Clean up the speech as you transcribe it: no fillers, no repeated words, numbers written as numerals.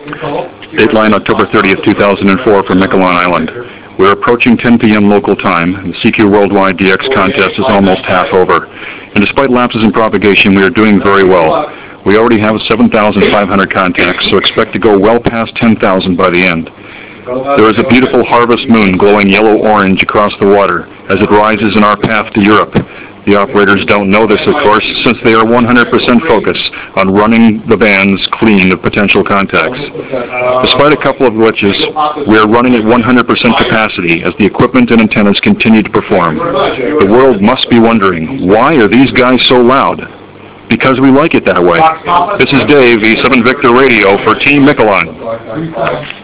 Dateline October 30th, 2004 from Miquelon Island. We're approaching 10 p.m. local time, and the CQ Worldwide DX contest is almost half over. And despite lapses in propagation, we are doing very well. We already have 7,500 contacts, so expect to go well past 10,000 by the end. There is a beautiful harvest moon glowing yellow-orange across the water as it rises in our path to Europe. The operators don't know this, of course, since they are 100% focused on running the bands clean of potential contacts. Despite a couple of glitches, we are running at 100% capacity as the equipment and antennas continue to perform. The world must be wondering, why are these guys so loud? Because we like it that way. This is Dave, E7 Victor Radio for Team Miquelon.